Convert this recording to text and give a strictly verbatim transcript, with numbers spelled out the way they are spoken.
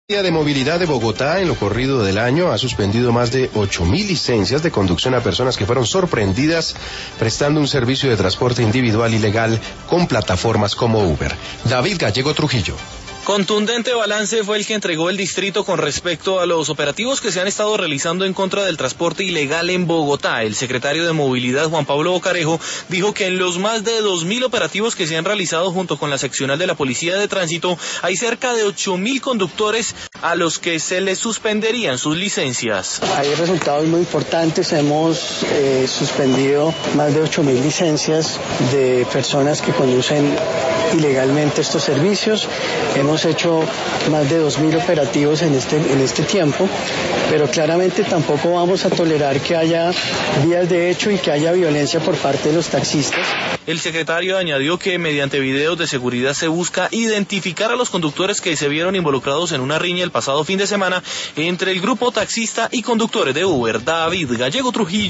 La de Movilidad de Bogotá, en lo corrido del año, ha suspendido más de ocho mil licencias de conducción a personas que fueron sorprendidas prestando un servicio de transporte individual ilegal con plataformas como Uber. David Gallego Trujillo. Contundente balance fue el que entregó el distrito con respecto a los operativos que se han estado realizando en contra del transporte ilegal en Bogotá. El secretario de Movilidad, Juan Pablo Bocarejo, dijo que en los más de dos mil operativos que se han realizado junto con la seccional de la Policía de Tránsito, hay cerca de ocho mil conductores a los que se les suspenderían sus licencias. Hay resultados muy importantes. Hemos eh, suspendido más de ocho mil licencias de personas que conducen ilegalmente estos servicios. Hemos hecho más de dos mil operativos en este, en este tiempo, pero claramente tampoco vamos a tolerar que haya vías de hecho y que haya violencia por parte de los taxistas. El secretario añadió que mediante videos de seguridad se busca identificar a los conductores que se vieron involucrados en una riña el pasado fin de semana entre el grupo taxista y conductores de Uber. David Gallego Trujillo.